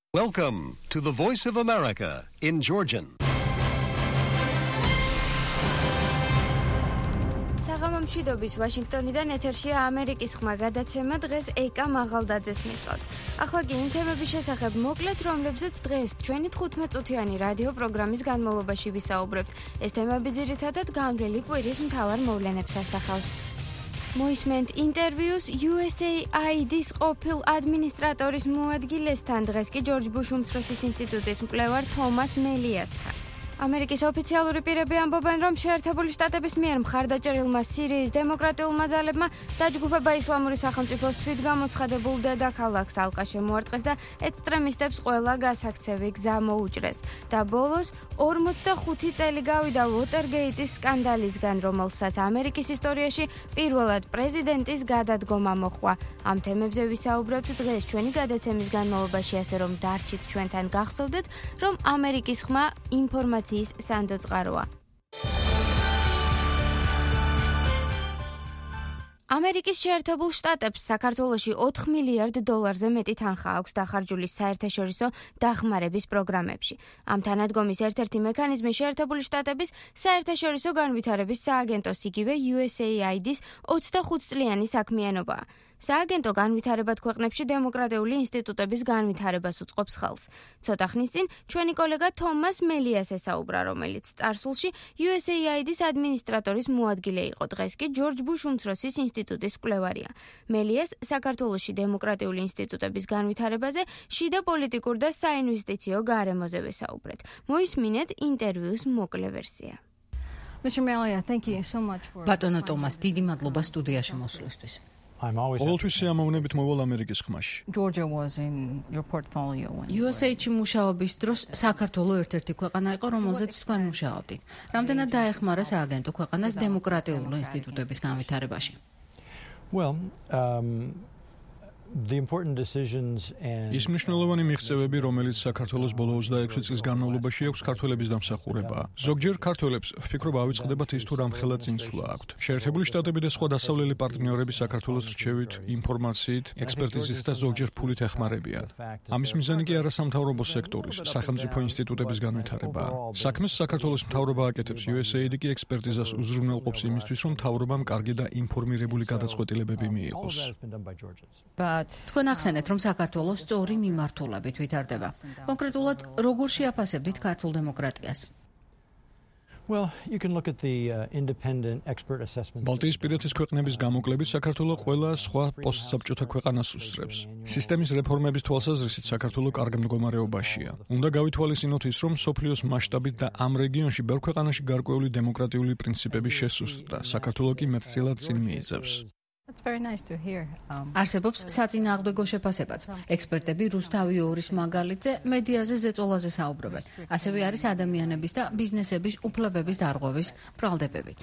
Welcome to the Voice of America in Georgian. საღამომშვიდობის ვაშინგტონიდან ეთერშია ამერიკის ხმა გადაცემა დღეს ეკა მაღალდაძეს მიყვავს. ახლა კი იმ თემების შესახებ მოკლედ, რომლებზეც დღეს ჩვენი 15 წუთიანი რადიო პროგრამის განმავლობაში ვისაუბრებთ. ეს თემები ძირითადად განვლილი კვირის მთავარ მოვლენებს ასახავს. მოისმენთ ინტერვიუს USAID-ის ყოფილ ადმინისტრატორის მოადგილესთან, დღეს კი ჯორჯ ბუш უმცროსის ინსტიტუტის მკვლევარ თომას მელიასთან. ამერიკის ოფიციალური პირები ამბობენ, რომ შეერთებული შტატების მიერ მხარდაჭერილმა სირიის დემოკრატიულმა ძალებმა დაჯგუფება ისლამური სახელმწიფოს თვითგამოცხადებულ დედაქალაქს ალყა შემოარტყეს და ექსტრემისტებს ყველა გასაქცევი გზა მოუჭრეს. და ბოლოს 45 წელი გავიდა ვოტერგეიტის სკანდალისგან, რომელსაც ამერიკის ისტორიაში პირველად პრეზიდენტის გადადგომა მოჰყვა. ამ თემებზე ვისაუბრებთ დღეს ჩვენი გადაცემის განმავლობაში, ასე რომ დარჩით ჩვენთან, გახსოვდეთ, რომ ამერიკის ხმა ინფორმაციის სანდო წყაროა. ამერიკის შეერთებულ შტატებს საქართველოში $4 მილიარდზე მეტი თანხა აქვს დახარჯული საერთაშორისო დახმარების პროგრამებში. ამ თანადგომის ერთ-ერთი მექანიზმი შეერთებული შტატების საერთაშორისო განვითარების სააგენტოს, იგივე USAID-ის 25 წლიანი საქმიანობაა. სააგენტო განვითარებად ქვეყნებში დემოკრატიული ინსტიტუტების განვითარებას უწყობს ხელს. ცოტა ხნის წინ ჩვენი კოლეგა თომას მელიას ესაუბრა, რომელიც წარსულში USAID-ის ადმინისტრატორის მოადგილე იყო, დღეს კი ჯორჯ ბუш უმცროსის ინსტიტუტის მკვლევარია. მელიას საქართველოში დემოკრატიული ინსტიტუტების განვითარებაზე, შიდა პოლიტიკურ და საინვესტიციო გარემოზე ვესაუბრეთ. მოისმინეთ ინტერვიუს მოკლე ვერსია. ბატონო თომას, დიდი მადლობა სტუდიაში მოსვლისთვის. ყოველთვის სიამოვნებით მოვალ ამერიკის ხმაში. USAID-ში მუშაობის დროს საქართველოს ერთ-ერთი ქვეყანა იყო, რომელზეც თქვენ მუშაობდით. რამდენად დაეხმარა სააგენტო ქვეყანას დემოკრატიული ინსტიტუტების განვითარებაში? ის მნიშვნელოვანი მიღწევები, რომელიც საქართველოს ბოლო 26 წლის განმავლობაში აქვს ქართველების დამსახურებაა. ზოგჯერ ქართველებს ვფიქრობ ავიწყდებათ ის თუ რამხელა წინსვლა აქვთ. შეერთებული შტატები და სხვა დასავლელი პარტნიორები საქართველოს რჩევით, ინფორმაციით, ექსპერტიზით და ზოგჯერ ფულით ეხმარებიან. ამის მიზანი კი არასამთავრობო სექტორის, სახელმწიფო ინსტიტუტების განვითარებაა. საქმეს საქართველოს მთავრობა აკეთებს, USAID კი ექსპერტიზას უზრუნველყოფს იმისთვის, რომ მთავრობამ კარგი და ინფორმირებული გადაწყვეტილებები მიიღოს. თქვენ ახსენეთ, რომ საქართველოს სწორი მიმართულებით ვითარდება. კონკრეტულად, როგორ შეაფასებდით ქართულ დემოკრატიას? ბალტიისპირეთის ქვეყნების გამოკლებით საქართველოს ყველა სხვა პოსტსაბჭოთა ქვეყანას უსწრებს. სისტემის რეფორმების თვალსაზრისით საქართველოს კარგ მდგომარეობაშია. უნდა გავითვალისწინოთ ის, რომ მსოფლიოს მასშტაბით და ამ რეგიონში ბევრ ქვეყანაში გარკვეული დემოკრატიული პრინციპები შესუსტდა. საქართველოს კი მეტწილად წინ მიიწევს. არსებობს საწინააღმდეგო შეფასებაც. ექსპერტები რუსთავი ორის მაგალითზე მედიაზე ზეწოლაზე საუბრობენ. ასევე არის ადამიანების და ბიზნესების უფლებების დარღვევის ბრალდებებიც.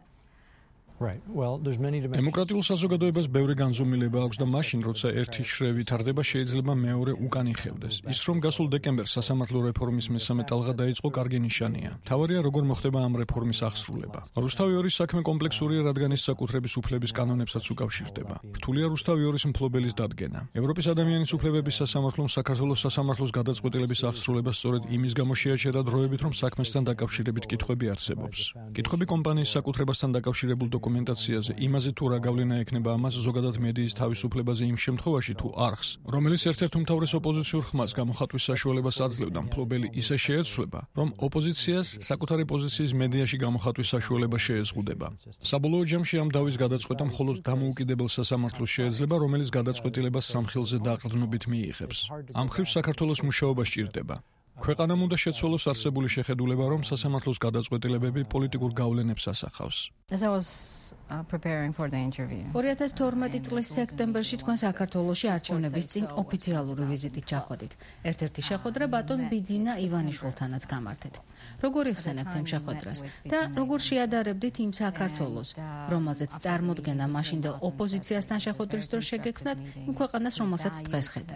დემოკრატიულ საზოგადოებას ბევრი განზომილება აქვს და მაშინ, როცა ერთი შრე ვითარდება, შეიძლება მეორე უკან იხევდეს. ის, რომ გასულ დეკემბერს სასამართლო რეფორმის მესამე ტალღა დაიწყო, კარგი ნიშანია. მთავარია, როგორ მოხდება ამ რეფორმის აღსრულება. რუსთავი ორის საქმე კომპლექსურია, რადგან ის საკუთრების უფლების კანონებსაც უკავშირდება. რთულია რუსთავი ორის მფლობელის დადგენა. ევროპის ადამიანის უფლებების სასამართლომ საქართველოს სასამართლოს გადაწყვეტილების აღსრულება სწორედ იმის გამო შეაჩერა დროებით, რომ საქმესთან დაკავშირებით კითხვები არსებობს. კითხვები კომპანიის საკუთრებასთან დაკავშირებულ დოკუმენტაციაზე, იმაზე თუ რა გავლენა ექნება ამას ზოგადად მედიის თავისუფლებაზე იმ შემთხვევაში თუ არხს, რომელიც ერთ-ერთ უმთავრეს ოპოზიციურ ხმას გამოხატვის საშუალებას აძლევდა, მფლობელი ისე შეეცვლება, რომ ოპოზიციას საკუთარი პოზიციის მედიაში გამოხატვის საშუალება შეეზღუდება. საბოლოო ჯამში ამ დავის გადაწყვეტა მხოლოდ დამოუკიდებელ სასამართლოს შეეძლება, რომელიც გადაწყვეტილებას სამხილზე დაყრდნობით მიიღებს. ამ მხრივ საქართველოს მუშაობა სჭირდება. ქვეყანამ უნდა შეცვალოს არსებული შეხედულება, რომ სასამართლოს გადაწყვეტილებები პოლიტიკურ გავლენებს ასახავს. 2012 წლის სექტემბერში თქვენ საქართველოში არჩევნების წინ ოფიციალური ვიზიტით ჩახვედით. ერთ-ერთი შეხვედრა ბატონ ბიძინა ივანიშვილთანაც გამართეთ. როგორ იხსენებთ იმ შეხვედრას და როგორ შეადარებდით იმ საქართველოს, რომელზეც წარმოდგენა მაშინდელ ოპოზიციასთან შეხვედრის დროს შეგექმნათ, იმ ქვეყანას, რომელსაც დღეს ხედავთ?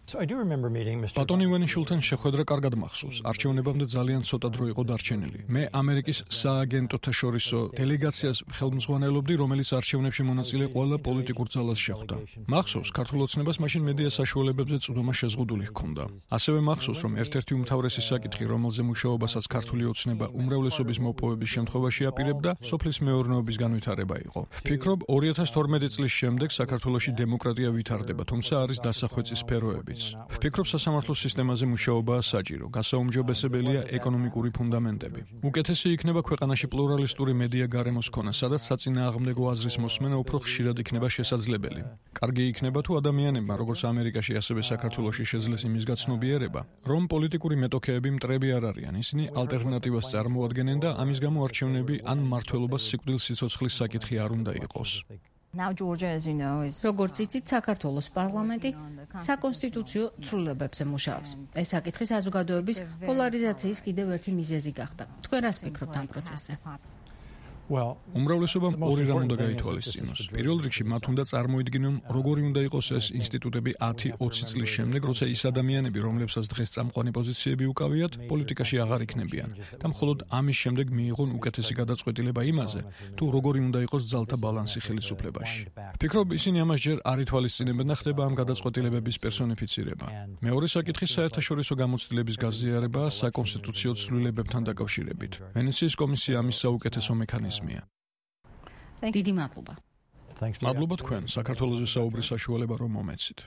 ბატონ ივანიშვილთან შეხვედრა კარგად მახსოვს. არჩევნებამდე ძალიან ცოტა დრო იყო დარჩენილი. მე ამერიკის სააგენტოთა შორისო დელეგაციას ხელმძღვანელობდი, რომელიც არჩევნებში მონაწილე ყველა პოლიტიკურ ძალას შეხვდა. მახსოვს, ქართულ ოცნებას მაშინ მედია საშუალებებზე წვდომა შეზღუდული ჰქონდა. ასევე მახსოვს, რომ ერთ-ერთი უმთავრესი საკითხი, რომელზე მუშაობასაც ქართული ოცნება უმრავლესობის მოპოვების შემთხვევაში აპირებდა, სოფლის მეურნეობის განვითარება იყო. ვფიქრობ, 2012 წლის შემდეგ საქართველოში დემოკრატია ვითარდება, თუმცა არის დასახვეწი სფეროებიც. ვფიქრობ, სასამართლო სისტემაზე მუშაობაა საჭირო, გასაუმჯობესებელია ეკონომიკური ფუნდამენტები. უკეთესი იქნება ქვეყანაში პლურალისტური მედია გარემოს ქონა, სადაც საწინააღმდეგო აზრის მოსმენა უფრო ხშირად იქნება შესაძლებელი. კარგი იქნება თუ ადამიანებმა, როგორც ამერიკაში, ასევე საქართველოში შეძლეს იმის გაცნობიერება, რომ პოლიტიკური მეტოქეები მტრები არ არიან, ისინი ალტერნატივას წარმოადგენენ და ამის გამო არჩევნები ან მმართველობას სიკვდილსიცოცხლის საკითხი არ უნდა იყოს. როგორც იცით, საქართველოს პარლამენტი საკონსტიტუციო ცვლილებებზე მუშაობს. ეს საკითხი საზოგადოების პოლარიზაციის კიდევ ერთი მიზეზი გახდა. თქვენ რას ფიქრობთ ამ პროცესზე? უმრავლესობამ ორი რამ უნდა გაითვალისწინოს. პირველ რიგში მათ უნდა წარმოიდგინონ, როგორი უნდა იყოს ეს ინსტიტუტები 10-20 წლის შემდეგ, როცა ის ადამიანები, რომლებსაც დღეს წამყვანი პოზიციები უკავიათ, პოლიტიკაში აღარ იქნებიან და მხოლოდ ამის შემდეგ მიიღონ უკეთესი გადაწყვეტილება იმაზე, თუ როგორი უნდა იყოს ძალთა ბალანსი ხელისუფლებაში. ვფიქრობ, ისინი ამას ჯერ არ ითვალისწინებენ და ხდება ამ გადაწყვეტილებების პერსონიფიცირება. მეორე საკითხი საერთაშორისო გამოცდილების გაზიარება საკონსტიტუციო ცვლილებებთან დაკავშირებით. ვენეციის კომისია ამის საუკეთესო მექანიზმია. დიდი მადლობა. მადლობა თქვენ, საქართველოს საუბრის საშუალება რომ მომეცით.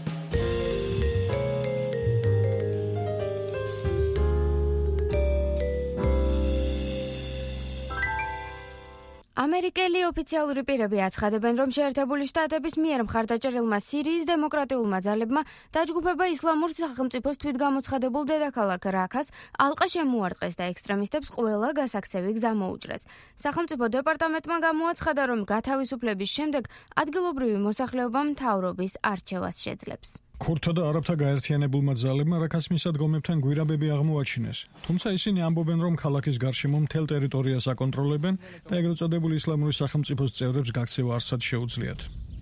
ამერიკელი ოფიციალური პირები აცხადებენ, რომ შეერთებული შტატების მიერ მხარდაჭერილმა სირიის დემოკრატიულმა ძალებმა დაჯგუფება ისლამურ სახელმწიფოს თვითგამოცხადებულ დედაქალაქ რაქას ალყა შემოარტყეს და ექსტრემისტებს ყველა გასაქცევი გზა მოუჭრეს. სახელმწიფო დეპარტამენტმა გამოაცხადა, რომ გათავისუფლების შემდეგ ადგილობრივი მოსახლეობა მთავრობის არჩევას შეძლებს. ქურთთა და არაბთა გაერთიანებულმა ძალებმა რაქას მისადგომებთან გვირაბები აღმოაჩინეს. თუმცა ისინი ამბობენ, რომ ქალაქის გარშემო მთელ ტერიტორიას აკონტროლებენ და ეგრეთ წოდებული ისლამური სახელმწიფოს წევრებს გაქცევა არსად შეუძლიათ.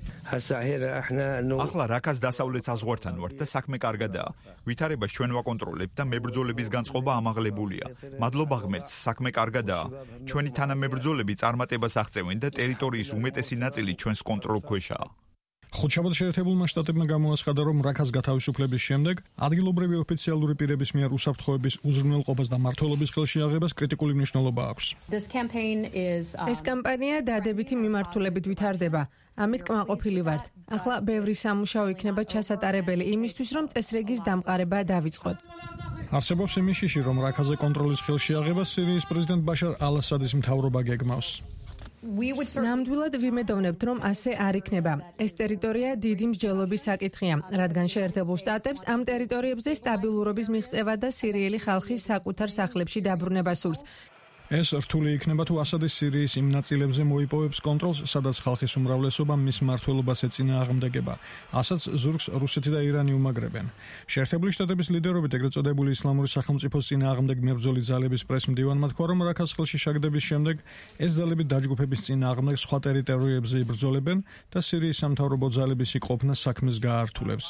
ახლა რაქას დასავლეთ საზღვართან ვართ და საქმე კარგადაა. ვითარებას ჩვენ ვაკონტროლებთ და მებრძოლების განწყობა ამაღლებულია. მადლობა ღმერთს, საქმე კარგადაა. ჩვენი თანამებრძოლები წარმატებას აღწევენ და ტერიტორიის უმეტესი ნაწილი ჩვენს კონტროლქვეშაა. ხუთშაბათ შეერთებულმა შტატებმა გამოაცხადა, რომ რაქას გათავისუფლების შემდეგ ადგილობრივი ოფიციალური პირების მიერ უსაფრთხოების უზრუნველყოფას და მმართველობის ხელში აღებას კრიტიკული მნიშვნელობა აქვს. ეს კამპანია დადებითი მიმართულებით ვითარდება. ამით კმაყოფილი ვართ. ახლა ბევრი სამუშაო იქნება ჩასატარებელი იმისთვის, რომ წესრიგის დამყარება დავიწყოთ. არსებობს იმის შიში, რომ რაქაზე კონტროლის ხელში აღებას სირიის პრეზიდენტ ბაშარ ალ-ასადის მთავრობა გეგმავს. ნამდვილად ვიმედოვნებთ, რომ ასე არ იქნება. ეს ტერიტორია დიდი მსჯელობის საკითხია, რადგან შეერთებულ შტატებს ამ ტერიტორიებზე სტაბილურობის მიღწევა და სირიელი ხალხის საკუთარ სახლებში დაბრუნება სურს. ეს რთული იქნება თუ ასადი სირიის იმ ნაწილებზე მოიპოვებს კონტროლს, სადაც ხალხის უმრავლესობა მის მმართველობას ეწინააღმდეგება. ასაც ზურგს რუსეთი და ირანი უმაგრებენ. შეერთებული შტატების ლიდერობით ეგრეთ წოდებული ისლამური სახელმწიფოს წინააღმდეგ მებრძოლი ძალების პრეს-მდივანმა თქვა, რომ რაქას ხელში შაგდების შემდეგ ეს ძალები დაჯგუფების წინააღმდეგ სხვა ტერიტორიებზე იბრძოლებენ და სირიის სამთავრობო ძალების იყოფნა საქმეს გაართულებს.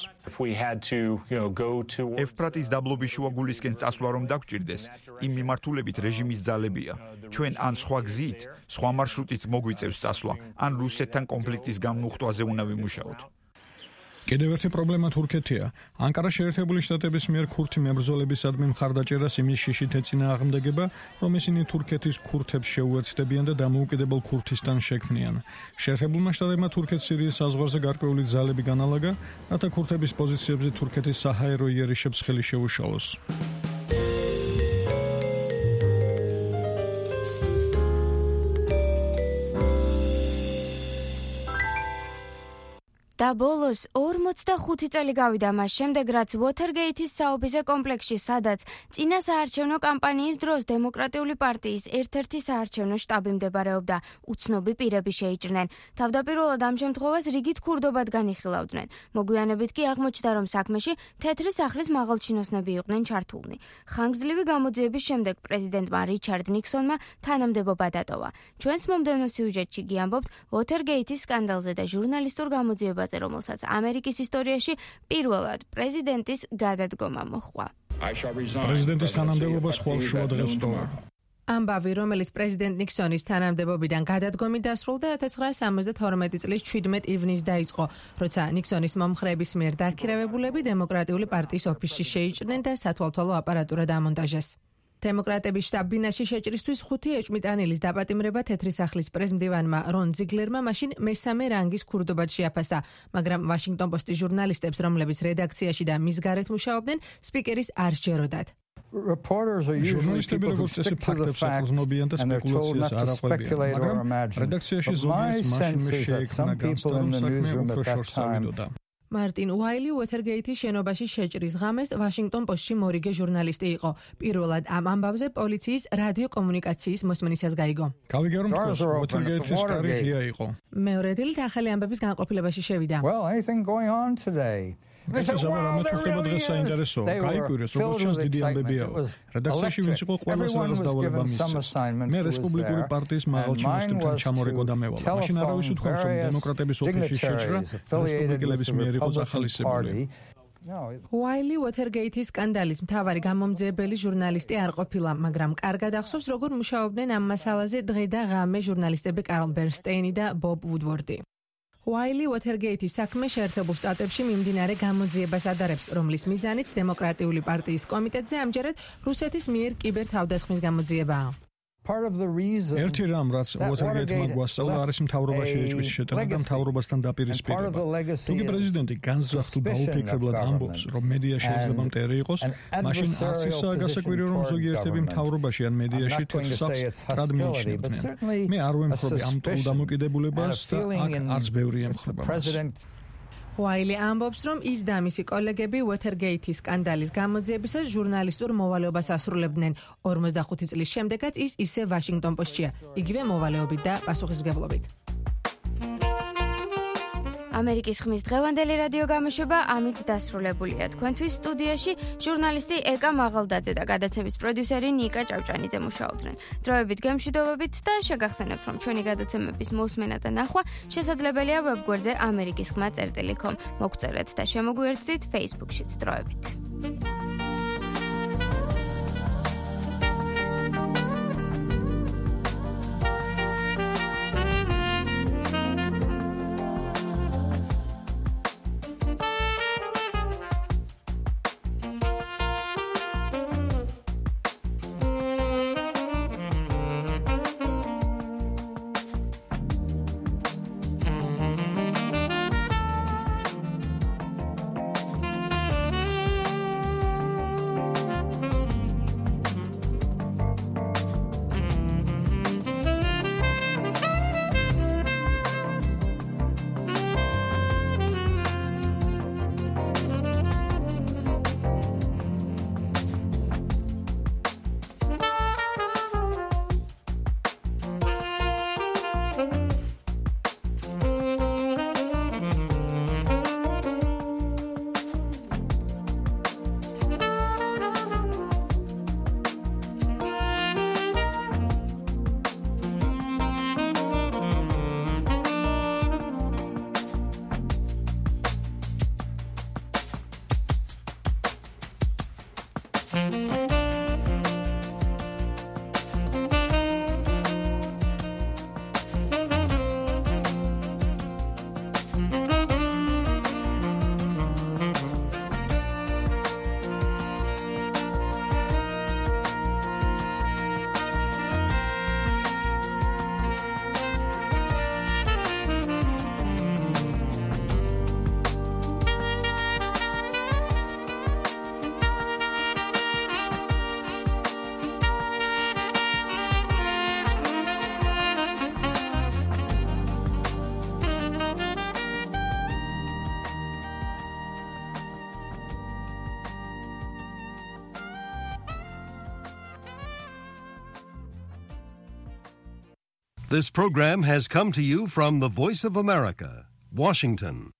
ევრფრატის დაბლობის შუაგულისკენ წასვლა რომ დაგვჭირდეს, იმ მიმართულებით რეჟიმის ძალები ჩვენ ან სხვა გზით, სხვა მარშრუტით მოგვიწევს წასვლა, ან რუსეთთან კონფლიქტის გამუხტვაზე უნდა ვიმუშაოთ. კიდევ ერთი პრობლემა თურქეთია. ანკარა შეერთებული შტატების მიერ ქურთი მებრძოლებისადმი მხარდაჭერას იმის შიშით ეწინააღმდეგება, რომ ისინი თურქეთის ქურთებს შეუერთდებიან და დამოუკიდებელ ქურთისტანს შექმნიან. შეერთებულმა შტატებმა თურქეთ-სირიის საზღვარზე გარკვეული ძალები განალაგა, რათა ქურთების პოზიციებზე თურქეთის საჰაერო იერიშებს ხელი შეუშალოს. და ბოლოს 45 წელი გავიდა მას შემდეგ, რაც Watergate-ის საოფისე კომპლექსში, სადაც წინა საარჩევნო კამპანიის დროს დემოკრატიული პარტიის ერთ-ერთი საარჩევნო შტაბი მდებარეობდა, უცნობი პირები შეიჭრნენ. თავდაპირველად ამ შემთხვევას რიგით ქურდობად განიხილავდნენ. მოგვიანებით კი აღმოჩნდა, რომ საქმეში თეთრი სახლის მაღალჩინოსნები იყვნენ ჩართულნი. ხანგრძლივი გამოძიების შემდეგ პრეზიდენტმა რიჩარდ ნიქსონმა თანამდებობა დატოვა. ჩვენს მომდევნო სიუჟეტში გიამბობთ Watergate-ის სკანდალზე და ჟურნალისტურ გამოძიებაზე, რომელსაც რომელსაც ამერიკის ისტორიაში პირველად პრეზიდენტის გადადგომა მოჰყვა. პრეზიდენტის თანამდებობას ხვალშუა დღეს ვტოვებ. ამბავი, რომელიც პრეზიდენტ ნიქსონის თანამდებობიდან გადადგომით დასრულდა 1972 წლის 17 ივნისს დაიწყო, როცა ნიქსონის მომხრეების მიერ დაქირავებულები დემოკრატიული პარტიის ოფისში შეიჭრნენ და სათვალთვალო აპარატურა დამონტაჟეს. დემოკრატების შტაბ-ბინაში შეჭრისთვის 5 ეჭვმიტანილის დაპატიმრება თეთრი სახლის პრეზმდივანმა რონ ზიგლერმა მაშინ მესამე რანგის ქურდობად შეაფასა, მაგრამ ვაშინგტონ პოსტის ჟურნალისტებს, რომლებიც redakcიაში და მის გარეთ მუშაობდნენ, სპიკერის არ სჯეროდათ. ჟურნალისტები როგორც წესი ფაქტებს აკრძნობიან და სპეკულაციას არ აყვებიან, მაგრამ რედაქციაში ზოგიერთს მაშინ შეექმნა განცდა, რომ საქმე უფრო შორს წავიდოდა. მარტინ უაილი უოთერგეითის შენობაში შეჭრის ღამეს ვაშინგტონ პოსტში მორიგე ჟურნალისტი იყო. პირველად ამ ამბავზე პოლიციის რადიოკომუნიკაციის მოსმენისას გაიგო. გავიგე რომ უოთერგეითის კარი ღია იყო. მეორე დილით ახალი ამბების განყოფილებაში შევიდა. ეს ხდება დღეს საინტერესოა. გაიკვირეს, როგორც ჩანს დიდი ამბებია. რედაქციაში ვინც იყო ყველას რაღაც დავალება მისცეს. მე რესპუბლიკური პარტიის მაღალჩინოსთან ჩამორეკვა და მევალა. მაშინ არავის უთქვამს, რომ დემოკრატების ოფისში შეჭრა რესპუბლიკელების მიერ იყო სახალისებული. უაილი უოთერგეითის სკანდალის მთავარი გამომძიებელი ჟურნალისტი არ ყოფილა, მაგრამ კარგად ახსოვს, როგორ მუშაობდნენ ამ მასალაზე დღე და ღამე ჟურნალისტები კარლ ბერნსტეინი და ბობ უდვორდი. უაილი უოთერგეითის საქმე შეერთებულ შტატებში მიმდინარე გამოძიებას ადარებს, რომლის მიზანიც დემოკრატიული პარტიის კომიტეტზე ამჯერად რუსეთის მიერ კიბერთავდასხმის გამოძიებაა. ერთი რამ, რაც უოთერგეითმა გვასწავლა, არის მთავრობაში ეჭვის შეტანა და მთავრობასთან დაპირისპირება. თუკი პრეზიდენტი განზრახ თუ დაუფიქრებლად ამბობს, რომ მედია შეიძლება მტერი იყოს, მაშინ არც ისაა გასაკვირი, რომ ზოგიერთები მთავრობაში ან მედიაში თვალსაჩინოს რად მიიჩნევდნენ. მე არ ვემხრობი ამ თავდამოკიდებულებას და აქ არც ბევრი ემხრობა მას. უაილი ამბობს, რომ ის და მისი კოლეგები უოთერგეითის სკანდალის გამოძიებისას ჟურნალისტურ მოვალეობას ასრულებდნენ. 45 წლის შემდეგაც ის ისე ვაშინგტონ პოსტშია, იგივე მოვალეობით და პასუხისმგებლობით. ამერიკის ხმის დღევანდელი რადიო გამოშვება ამით დასრულებულია. თქვენთვის სტუდიაში ჟურნალისტი ეკა მაღალდაძე და გადაცემის პროდიუსერი ნიკა ჭავჭანიძე მუშაობდნენ. დროებით გემშვიდობებით და შეგახსენებთ, რომ ჩვენი გადაცემების მოსმენა და ნახვა შესაძლებელია ვებგვერდზე amerikiskhma.com. მოგწერეთ და შემოგვიერთდით Facebook-შიც. დროებით. This program has come to you from the Voice of America, Washington.